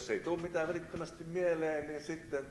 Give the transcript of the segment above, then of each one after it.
jos ei tule mitään välittömästi mieleen, niin sitten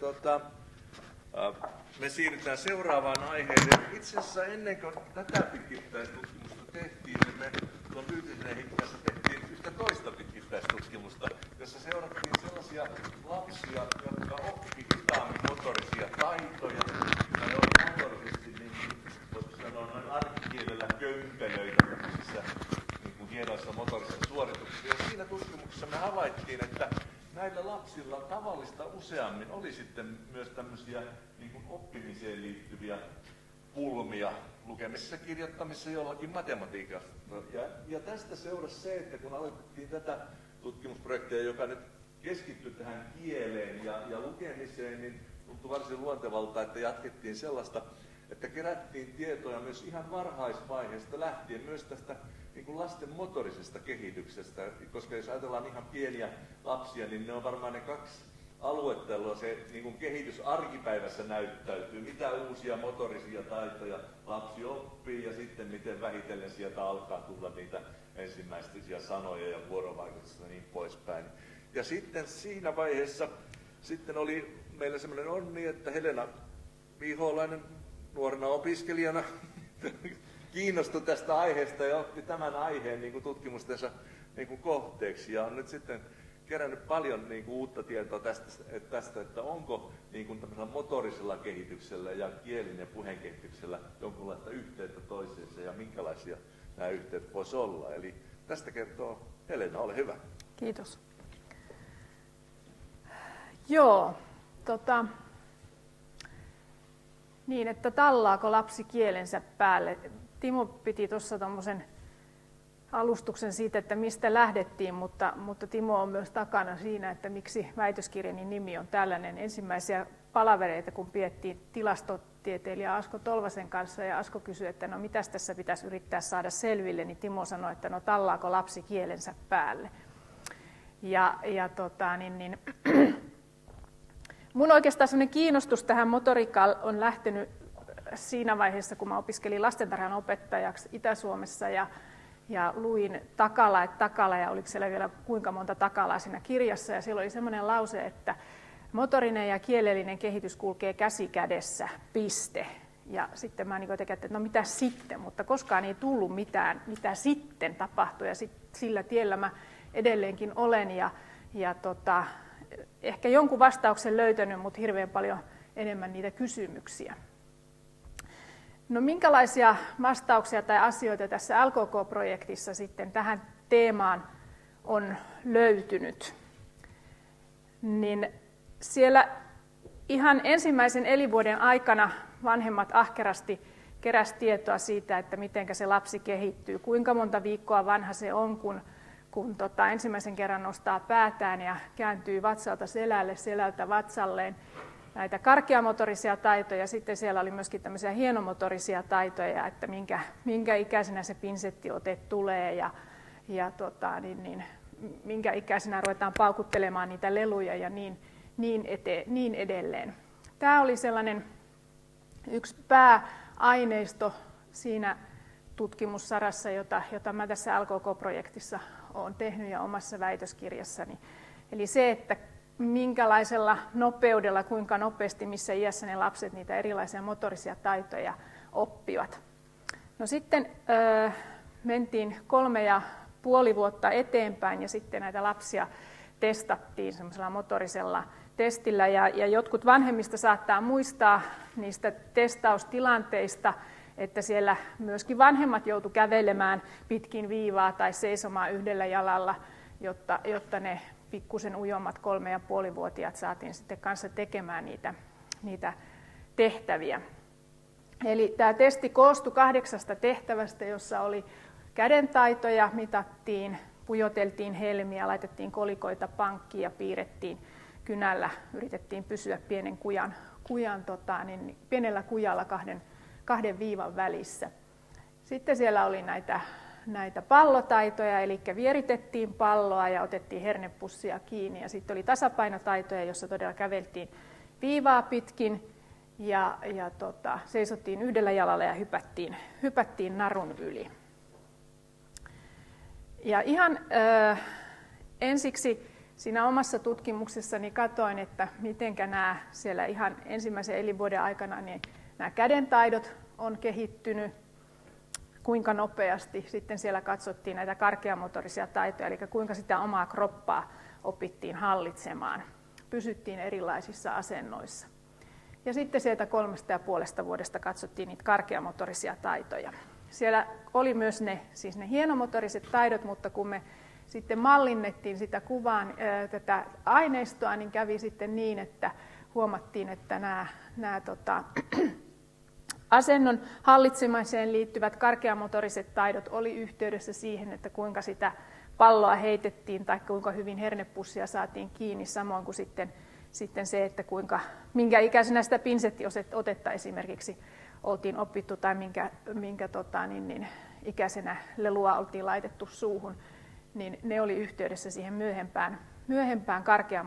me siirrytään seuraavaan aiheeseen. Itse asiassa ennen kuin tätä pitkittäistutkimusta tehtiin, niin me tuon Yytisen kanssa tehtiin yhtä toista pitkittäistutkimusta, jossa seurattiin sellaisia lapsia, jotka oppi hitaammin motorisia taitoja, ja ne oli motorisesti, niin voisi sanoa noin arkikielellä kömpelöitä tämmöisissä niin hienoissa motorisissa suorituksissa. Ja siinä tutkimuksessa me havaittiin, että näillä lapsilla tavallista useammin oli sitten myös tämmöisiä niin kuin oppimiseen liittyviä pulmia lukemisessa, kirjoittamisessa, jollakin matematiikassa. Ja tästä seurasi se, että kun aloitettiin tätä tutkimusprojektia, joka nyt keskittyi tähän kieleen ja lukemiseen, niin tuntui varsin luontevalta, että jatkettiin sellaista, että kerättiin tietoja myös ihan varhaisvaiheesta lähtien, myös tästä niin kuin lasten motorisesta kehityksestä, koska jos ajatellaan ihan pieniä lapsia, niin ne on varmaan ne kaksi aluetta, jolloin se niin kuin kehitys arkipäivässä näyttäytyy, mitä uusia motorisia taitoja lapsi oppii ja sitten miten vähitellen sieltä alkaa tulla niitä ensimmäisiä sanoja ja vuorovaikutusta ja niin poispäin. Ja sitten siinä vaiheessa sitten oli meillä semmoinen onni, että Helena Viholainen nuorena opiskelijana kiinnostui tästä aiheesta ja otti tämän aiheen niin kuin tutkimustensa niin kuin kohteeksi ja on nyt sitten kerännyt paljon niin kuin uutta tietoa tästä, että onko niin kuin tämmöisellä motorisella kehityksellä ja kielen ja puheen kehityksellä jonkinlaista yhteyttä toisiinsa ja minkälaisia nämä yhteydet voisi olla. Eli tästä kertoo Helena, ole hyvä. Kiitos. Joo, niin, että tallaako lapsi kielensä päälle. Timo piti tuossa tommosen alustuksen siitä, että mistä lähdettiin, mutta Timo on myös takana siinä, että miksi väitöskirjani nimi on tällainen. Ensimmäisiä palavereita, kun piettiin tilastotieteilijä Asko Tolvasen kanssa ja Asko kysyi, että no mitäs tässä pitäisi yrittää saada selville, niin Timo sanoi, että no tallaako lapsi kielensä päälle. Mun oikeastaan sellainen kiinnostus tähän motoriikkaan on lähtenyt siinä vaiheessa, kun mä opiskelin lastentarhan opettajaksi Itä-Suomessa ja luin Takala ja oliko siellä vielä kuinka monta Takalaa siinä kirjassa. Ja siellä oli semmoinen lause, että motorinen ja kielellinen kehitys kulkee käsi kädessä, piste. Ja sitten mä ajattelin, että no mitä sitten, mutta koskaan ei tullut mitään, mitä sitten tapahtui. Ja sillä tiellä mä edelleenkin olen ehkä jonkun vastauksen löytänyt, mutta hirveän paljon enemmän niitä kysymyksiä. No minkälaisia vastauksia tai asioita tässä LKK-projektissa sitten tähän teemaan on löytynyt? Niin siellä ihan ensimmäisen elinvuoden aikana vanhemmat ahkerasti keräsi tietoa siitä, että miten se lapsi kehittyy, kuinka monta viikkoa vanha se on, kun ensimmäisen kerran nostaa päätään ja kääntyy vatsalta selälle, selältä vatsalleen. Näitä karkeamotorisia taitoja, sitten siellä oli myöskin tämmöisiä hienomotorisia taitoja, että minkä ikäisenä se pinsettiote tulee ja minkä ikäisenä ruvetaan paukuttelemaan niitä leluja ja niin edelleen. Tämä oli sellainen yksi pääaineisto siinä tutkimussarassa, jota mä tässä LKK-projektissa olen tehnyt ja omassa väitöskirjassani. Eli se, että minkälaisella nopeudella, kuinka nopeasti, missä iässä ne lapset niitä erilaisia motorisia taitoja oppivat. No sitten mentiin 3,5 vuotta eteenpäin ja sitten näitä lapsia testattiin semmoisella motorisella testillä. Ja jotkut vanhemmista saattaa muistaa niistä testaustilanteista, että siellä myöskin vanhemmat joutu kävelemään pitkin viivaa tai seisomaan yhdellä jalalla, jotta ne pikkusen ujommat 3,5-vuotiaat saatiin sitten kanssa tekemään niitä tehtäviä. Eli tämä testi koostui 8 tehtävästä, jossa oli kädentaitoja, mitattiin, pujoteltiin helmiä, laitettiin kolikoita pankkiin ja piirrettiin kynällä, yritettiin pysyä pienellä kujalla kahden viivan välissä. Sitten siellä oli näitä pallotaitoja, eli vieritettiin palloa ja otettiin hernepussia kiinni. Ja sitten oli tasapainotaitoja, jossa todella käveltiin viivaa pitkin ja seisottiin yhdellä jalalla ja hypättiin narun yli. Ja ihan ensiksi siinä omassa tutkimuksessani katsoin, että mitenkä nämä siellä ihan ensimmäisen elinvuoden aikana niin nämä kädentaidot on kehittynyt, kuinka nopeasti. Sitten siellä katsottiin näitä karkeamotorisia taitoja, eli kuinka sitä omaa kroppaa opittiin hallitsemaan. Pysyttiin erilaisissa asennoissa. Ja sitten sieltä 3,5 vuodesta katsottiin niitä karkeamotorisia taitoja. Siellä oli myös ne hienomotoriset taidot, mutta kun me sitten mallinnettiin sitä kuvaan, tätä aineistoa, niin kävi sitten niin, että huomattiin, että nämä asennon hallitsemiseen liittyvät karkeamotoriset taidot oli yhteydessä siihen, että kuinka sitä palloa heitettiin tai kuinka hyvin hernepussia saatiin kiinni, samoin kuin sitten se, että minkä ikäisenä sitä pinsettiotetta esimerkiksi oltiin opittu tai minkä ikäisenä lelua oltiin laitettu suuhun, niin ne oli yhteydessä siihen myöhempään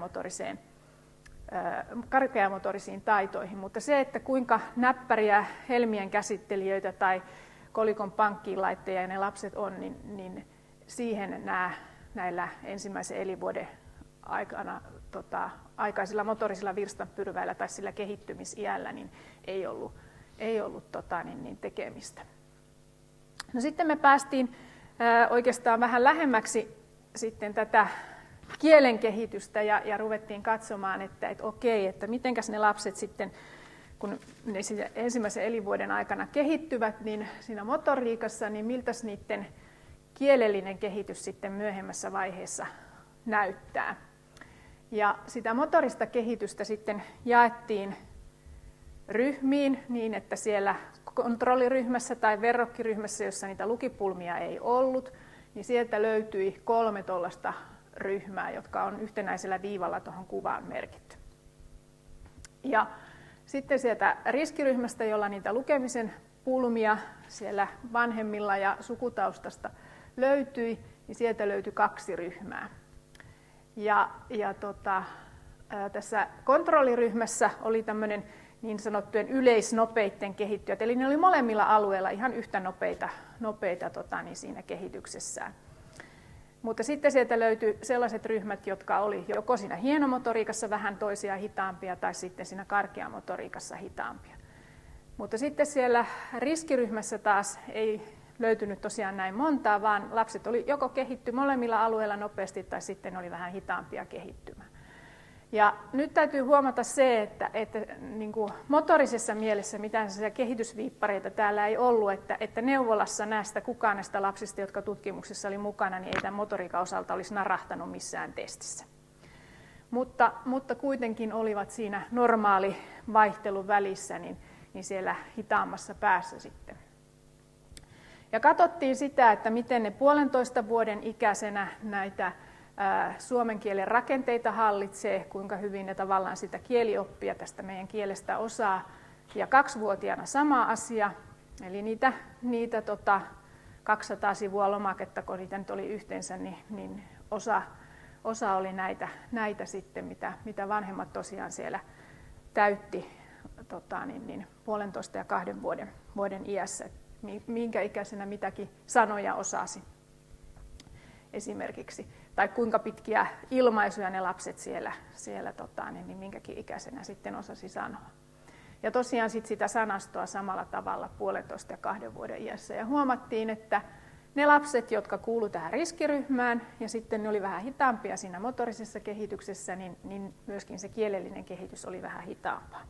karkeamotorisiin taitoihin. Mutta se, että kuinka näppäriä helmien käsittelijöitä tai kolikon pankkiin laitteja ne lapset on, niin siihen näillä ensimmäisen elinvuoden aikana aikaisilla motorisilla virstanpylväillä tai sillä kehittymisiällä niin ei ollut tekemistä. No sitten me päästiin oikeastaan vähän lähemmäksi sitten tätä kielen kehitystä ja ruvettiin katsomaan, että okei, että mitenkäs ne lapset sitten, kun ne ensimmäisen elinvuoden aikana kehittyvät, niin siinä motoriikassa, niin miltäs niiden kielellinen kehitys sitten myöhemmässä vaiheessa näyttää. Ja sitä motorista kehitystä sitten jaettiin ryhmiin niin, että siellä kontrolliryhmässä tai verrokkiryhmässä, jossa niitä lukipulmia ei ollut, niin sieltä löytyi 3 tuollaista ryhmää, jotka on yhtenäisellä viivalla tuohon kuvaan merkitty. Ja sitten sieltä riskiryhmästä, jolla niitä lukemisen pulmia siellä vanhemmilla ja sukutaustasta löytyi, niin sieltä löytyi 2 ryhmää. Tässä kontrolliryhmässä oli tämmöinen niin sanottujen yleisnopeitten kehittyjät, eli ne oli molemmilla alueilla ihan yhtä nopeita siinä kehityksessään. Mutta sitten sieltä löytyi sellaiset ryhmät, jotka oli joko siinä hienomotoriikassa vähän toisia hitaampia tai sitten siinä karkeamotoriikassa hitaampia. Mutta sitten siellä riskiryhmässä taas ei löytynyt tosiaan näin montaa, vaan lapset oli joko kehitty molemmilla alueilla nopeasti tai sitten oli vähän hitaampia kehittymään. Ja nyt täytyy huomata se, että niin kuin motorisessa mielessä mitään kehitysviippareita täällä ei ollut, että neuvolassa kukaan näistä lapsista, jotka tutkimuksessa oli mukana, niin ei tämän motoriikan osalta olisi narahtanut missään testissä. Mutta kuitenkin olivat siinä normaali vaihtelun välissä, niin siellä hitaammassa päässä sitten. Ja katsottiin sitä, että miten ne 1,5 vuoden ikäisenä näitä suomen kielen rakenteita hallitsee, kuinka hyvin ne tavallaan sitä kielioppia tästä meidän kielestä osaa. Ja 2-vuotiaana sama asia, eli niitä 200 sivua lomaketta, kun niitä nyt oli yhteensä, niin osa oli näitä sitten, mitä vanhemmat tosiaan siellä täytti 1,5 ja 2 vuoden iässä, minkä ikäisenä mitäkin sanoja osasi esimerkiksi. Tai kuinka pitkiä ilmaisuja ne lapset siellä niin minkäkin ikäisenä sitten osasi sanoa. Ja tosiaan sitä sanastoa samalla tavalla 1,5 ja 2 vuoden iässä. Ja huomattiin, että ne lapset, jotka kuulu tähän riskiryhmään, ja sitten ne oli vähän hitaampia siinä motorisessa kehityksessä, niin myöskin se kielellinen kehitys oli vähän hitaampaa.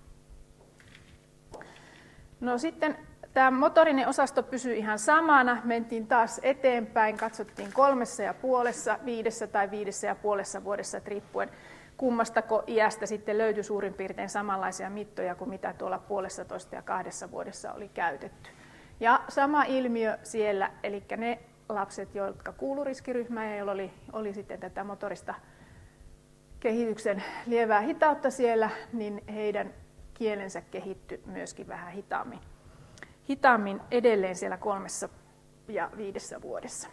No sitten tämä motorinen osasto pysyi ihan samana, mentiin taas eteenpäin, katsottiin 3,5, 5 tai 5,5 vuodessa, että riippuen kummastako iästä sitten löytyi suurin piirtein samanlaisia mittoja kuin mitä tuolla 1,5 ja 2 vuodessa oli käytetty. Ja sama ilmiö siellä, eli ne lapset, jotka kuulu riskiryhmään ja joilla oli sitten tätä motorista kehityksen lievää hitautta siellä, niin heidän kielensä kehittyi myöskin vähän hitaammin edelleen siellä 3 ja 5 vuodessa.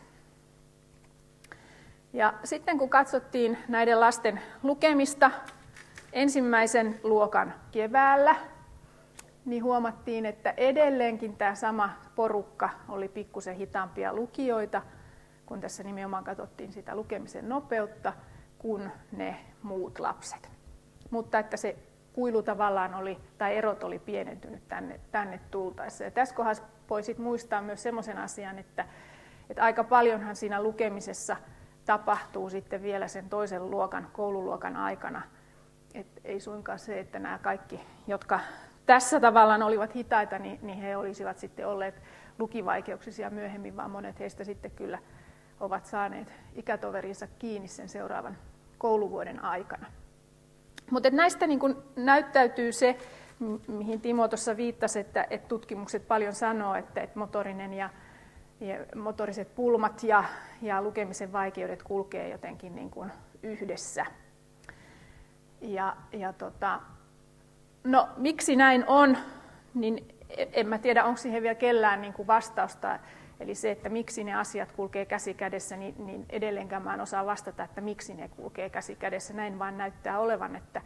Ja sitten kun katsottiin näiden lasten lukemista ensimmäisen luokan keväällä, niin huomattiin, että edelleenkin tämä sama porukka oli pikkusen hitaampia lukijoita, kun tässä nimenomaan katsottiin sitä lukemisen nopeutta. kuin ne muut lapset. Mutta että se kuilu tavallaan oli, tai erot oli pienentynyt tänne tultaessa. Ja tässä kohdassa voi sit muistaa myös semmoisen asian, että aika paljonhan siinä lukemisessa tapahtuu sitten vielä sen toisen koululuokan aikana. Et ei suinkaan se, että nämä kaikki, jotka tässä tavallaan olivat hitaita, niin he olisivat sitten olleet lukivaikeuksisia myöhemmin, vaan monet heistä sitten kyllä ovat saaneet ikätoverinsa kiinni sen seuraavan kouluvuoden aikana. Mutta näistä niin kun näyttäytyy se, mihin Timo tuossa viittasi, että tutkimukset paljon sanoo, että motorinen ja motoriset pulmat ja lukemisen vaikeudet kulkee jotenkin niin kuin yhdessä. No, miksi näin on, niin en mä tiedä, onko siihen vielä kellään niin kuin vastausta. Eli se, että miksi ne asiat kulkee käsi kädessä, niin edelleenkään mä en osaa vastata, että miksi ne kulkee käsi kädessä. Näin vaan näyttää olevan, että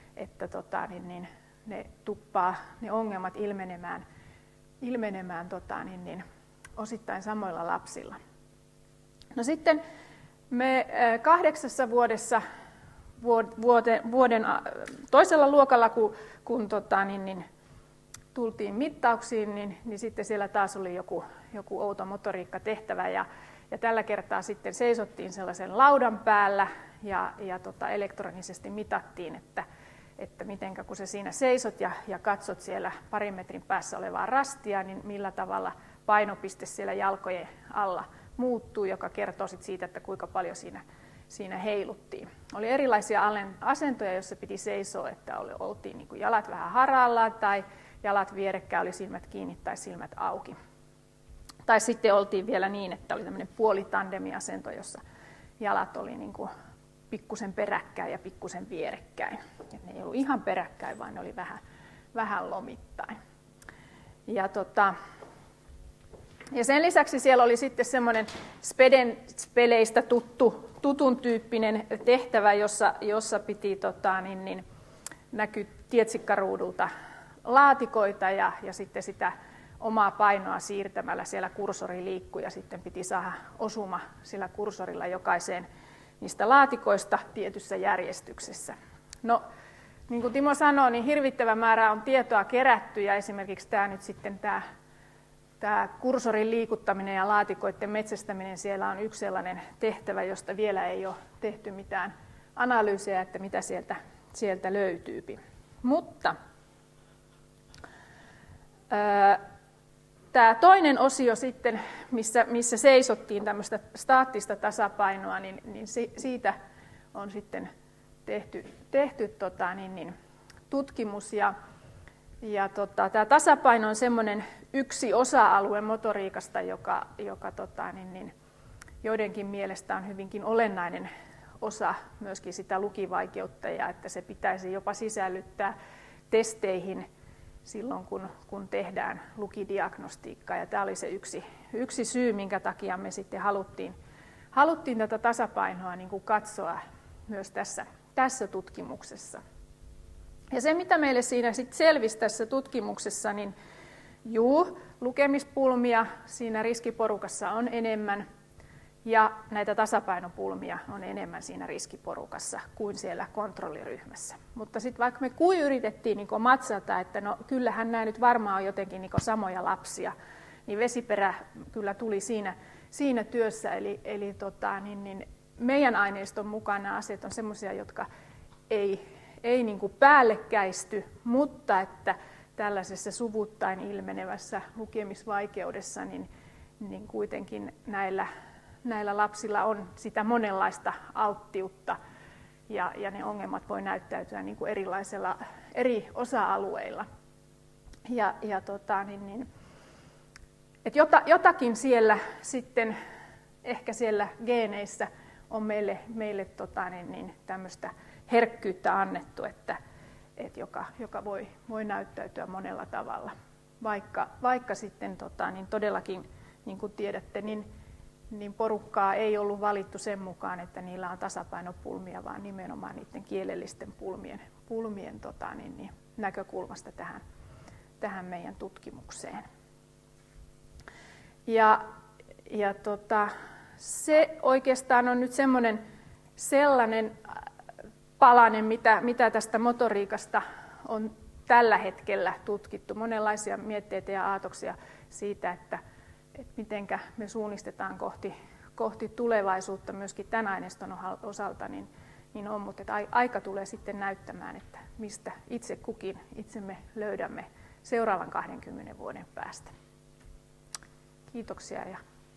ne tuppaa ne ongelmat ilmenemään osittain samoilla lapsilla. No sitten me 8 vuodessa vuoden toisella luokalla, kun tultiin mittauksiin, niin sitten siellä taas oli joku outo motoriikkatehtävä ja tällä kertaa sitten seisottiin sellaisen laudan päällä ja elektronisesti mitattiin, että mitenkä kun sä siinä seisot ja katsot siellä parin metrin päässä olevaa rastia, niin millä tavalla painopiste siellä jalkojen alla muuttuu, joka kertoo sit siitä, että kuinka paljon siinä heiluttiin. Oli erilaisia asentoja, joissa piti seisoa, että oltiin niin kuin jalat vähän harallaan tai jalat vierekkäin, oli silmät kiinni tai silmät auki. Tai sitten oltiin vielä niin, että oli tämmöinen puolitandemiasento, jossa jalat oli niin kuin pikkusen peräkkäin ja pikkusen vierekkäin. Ja ne ei ollut ihan peräkkäin, vaan ne oli vähän lomittain. Ja sen lisäksi siellä oli sitten semmoinen speleistä tutun tyyppinen tehtävä, jossa piti näkyä tietsikkaruudulta laatikoita ja sitten sitä omaa painoa siirtämällä siellä kursori liikkui ja sitten piti saada osuma sillä kursorilla jokaiseen niistä laatikoista tietyssä järjestyksessä. No, niin kuin Timo sanoi, niin hirvittävä määrä on tietoa kerätty ja esimerkiksi tämä kursorin liikuttaminen ja laatikoiden metsästäminen, siellä on yksi sellainen tehtävä, josta vielä ei ole tehty mitään analyysejä, että mitä sieltä löytyy. Mutta tämä toinen osio sitten, missä seisottiin tämmöistä staattista tasapainoa, niin siitä on sitten tehty tutkimus. Tämä tasapaino on semmoinen yksi osa-alue motoriikasta, joka joidenkin mielestä on hyvinkin olennainen osa myöskin sitä lukivaikeutta, ja että se pitäisi jopa sisällyttää testeihin silloin, kun tehdään lukidiagnostiikkaa. Ja tämä oli se yksi syy, minkä takia me sitten haluttiin tätä tasapainoa niin kuin katsoa myös tässä tutkimuksessa. Ja se, mitä meille siinä sitten selvisi tässä tutkimuksessa, niin lukemispulmia siinä riskiporukassa on enemmän, ja näitä tasapainopulmia on enemmän siinä riskiporukassa kuin siellä kontrolliryhmässä. Mutta sitten vaikka me yritettiin niin matsata, että no kyllähän nämä nyt varmaan on jotenkin niin samoja lapsia, niin vesiperä kyllä tuli siinä työssä. Eli meidän aineiston mukaan nämä asiat on semmoisia, jotka ei niin kuin päällekkäisty, mutta että tällaisessa suvuttain ilmenevässä lukemisvaikeudessa niin kuitenkin näillä lapsilla on sitä monenlaista alttiutta ja ne ongelmat voi näyttäytyä niin kuin erilaisilla eri osa-alueilla. Et jotakin siellä sitten ehkä siellä geeneissä on meille tämmöistä herkkyyttä annettu, joka voi näyttäytyä monella tavalla. Vaikka sitten todellakin, niin kuin tiedätte, niin porukkaa ei ollut valittu sen mukaan, että niillä on tasapainopulmia, vaan nimenomaan niiden kielellisten pulmien näkökulmasta tähän meidän tutkimukseen. Se oikeastaan on nyt sellainen palanen, mitä tästä motoriikasta on tällä hetkellä tutkittu. Monenlaisia mietteitä ja aatoksia siitä, että mitenkä me suunnistetaan kohti tulevaisuutta myöskin tämän aineiston osalta, niin on, mutta aika tulee sitten näyttämään, että mistä itse kukin itsemme löydämme seuraavan 20 vuoden päästä. Kiitoksia.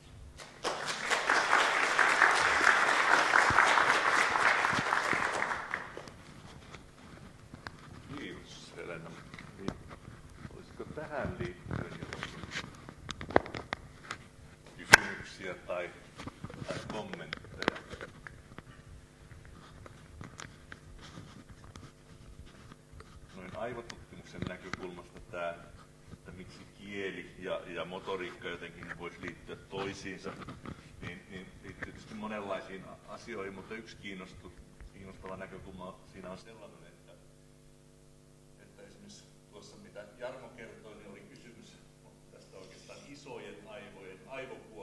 Kiitos, Helena. Olisiko tähän liittyen jotakin kysymyksiä tai kommentteja? Noin aivotutkimuksen näkökulmasta tämä, että miksi kieli ja motoriikka jotenkin voisi liittyä toisiinsa, niin liittyy tietysti monenlaisiin asioihin, mutta yksi kiinnostava näkökulma siinä on sellainen, että esimerkiksi tuossa mitä Jarmo kertoi, niin oli kysymys tästä oikeastaan isojen aivojen aivokuoresta.